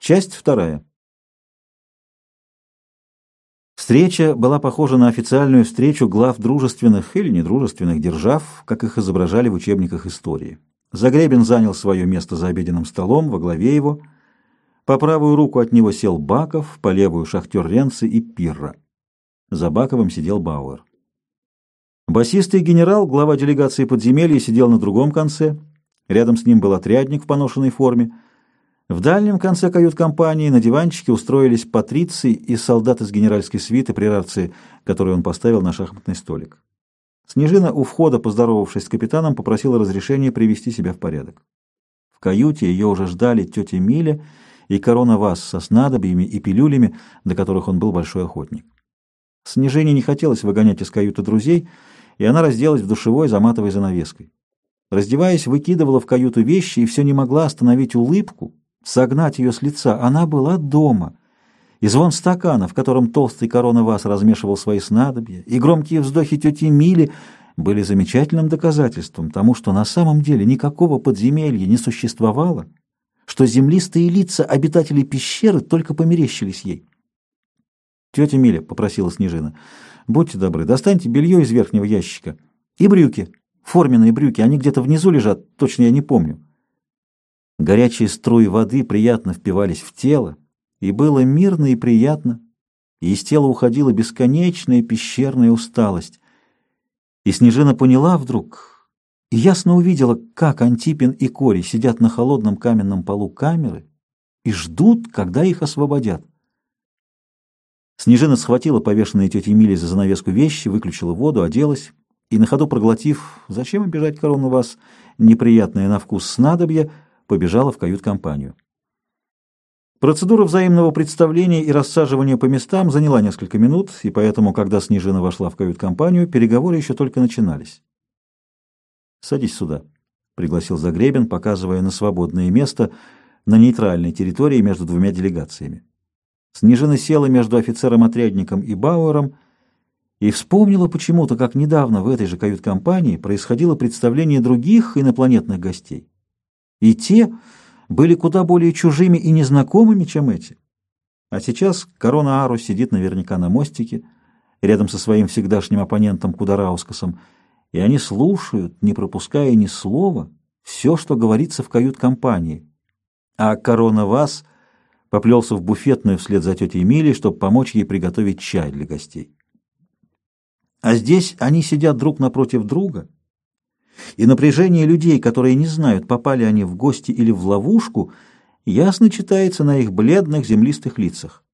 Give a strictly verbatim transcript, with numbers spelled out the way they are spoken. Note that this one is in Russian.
Часть вторая. Встреча была похожа на официальную встречу глав дружественных или недружественных держав, как их изображали в учебниках истории. Загребин занял свое место за обеденным столом, во главе его. По правую руку от него сел Баков, по левую — шахтер Ренци и Пирра. За Баковым сидел Бауэр. Басистый генерал, глава делегации подземелья, сидел на другом конце. Рядом с ним был отрядник в поношенной форме. В дальнем конце кают-компании на диванчике устроились патриций и солдат из генеральской свиты при рации, которую он поставил на шахматный столик. Снежина у входа, поздоровавшись с капитаном, попросила разрешения привести себя в порядок. В каюте ее уже ждали тетя Миля и корона Васс со снадобьями и пилюлями, до которых он был большой охотник. Снежине не хотелось выгонять из каюты друзей, и она разделась в душевой за матовой занавеской. Раздеваясь, выкидывала в каюту вещи и все не могла остановить улыбку, согнать ее с лица. Она была дома. И звон стакана, в котором толстый корона Васс размешивал свои снадобья, и громкие вздохи тети Мили были замечательным доказательством тому, что на самом деле никакого подземелья не существовало, что землистые лица обитателей пещеры только померещились ей. «Тетя Миля», — попросила Снежина, — «будьте добры, достаньте белье из верхнего ящика и брюки, форменные брюки, они где-то внизу лежат, точно я не помню». Горячие струи воды приятно впивались в тело, и было мирно и приятно, и из тела уходила бесконечная пещерная усталость. И Снежина поняла вдруг, и ясно увидела, как Антипин и Кори сидят на холодном каменном полу камеры и ждут, когда их освободят. Снежина схватила повешенные тетей Милей за занавеску вещи, выключила воду, оделась и, на ходу проглотив, зачем обижать корону Васс, неприятное на вкус снадобья, побежала в кают-компанию. Процедура взаимного представления и рассаживания по местам заняла несколько минут, и поэтому, когда Снежина вошла в кают-компанию, переговоры еще только начинались. «Садись сюда», — пригласил Загребин, показывая на свободное место на нейтральной территории между двумя делегациями. Снежина села между офицером-отрядником и Бауэром и вспомнила почему-то, как недавно в этой же кают-компании происходило представление других инопланетных гостей. И те были куда более чужими и незнакомыми, чем эти. А сейчас корона Ару сидит наверняка на мостике, рядом со своим всегдашним оппонентом Кудараускасом, и они слушают, не пропуская ни слова, все, что говорится в кают-компании. А корона Васс поплелся в буфетную вслед за тетей Милей, чтобы помочь ей приготовить чай для гостей. А здесь они сидят друг напротив друга, и напряжение людей, которые не знают, попали они в гости или в ловушку, ясно читается на их бледных землистых лицах.